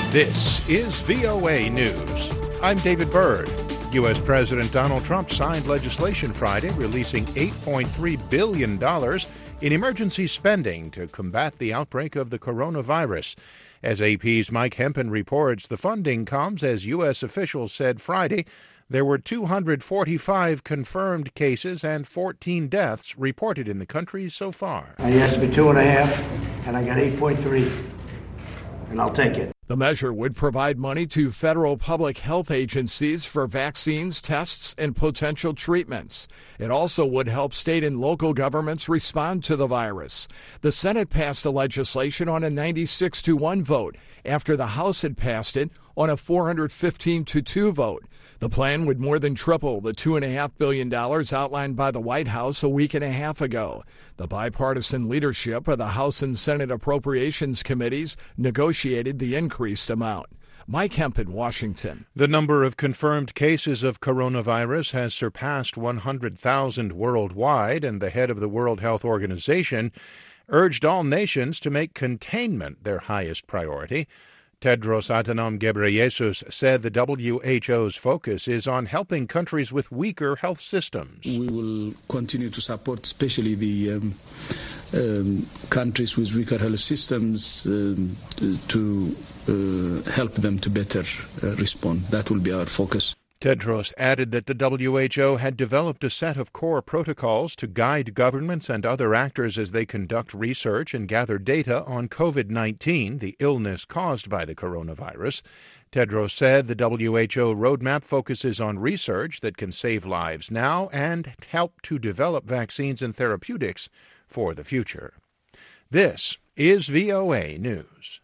This is VOA News. I'm David Byrd. U.S. President Donald Trump signed legislation Friday releasing $8.3 billion in emergency spending to combat the outbreak of the coronavirus. As AP's Mike Hempen reports, the funding comes as U.S. officials said Friday there were 245 confirmed cases and 14 deaths reported in the country so far. I asked for 2.5, and I got 8.3, and I'll take it. The measure would provide money to federal public health agencies for vaccines, tests, and potential treatments. It also would help state and local governments respond to the virus. The Senate passed the legislation on a 96-1 vote after the House had passed it on a 415-2 vote. The plan would more than triple the $2.5 billion outlined by the White House a week and a half ago. The bipartisan leadership of the House and Senate Appropriations Committees negotiated the increased amount. Mike Hempen, Washington. The number of confirmed cases of coronavirus has surpassed 100,000 worldwide, and the head of the World Health Organization urged all nations to make containment their highest priority. Tedros Adhanom Ghebreyesus said the WHO's focus is on helping countries with weaker health systems. We will continue to support especially the countries with weaker health systems to help them to better respond. That will be our focus. Tedros added that the WHO had developed a set of core protocols to guide governments and other actors as they conduct research and gather data on COVID-19, the illness caused by the coronavirus. Tedros said the WHO roadmap focuses on research that can save lives now and help to develop vaccines and therapeutics for the future. This is VOA News.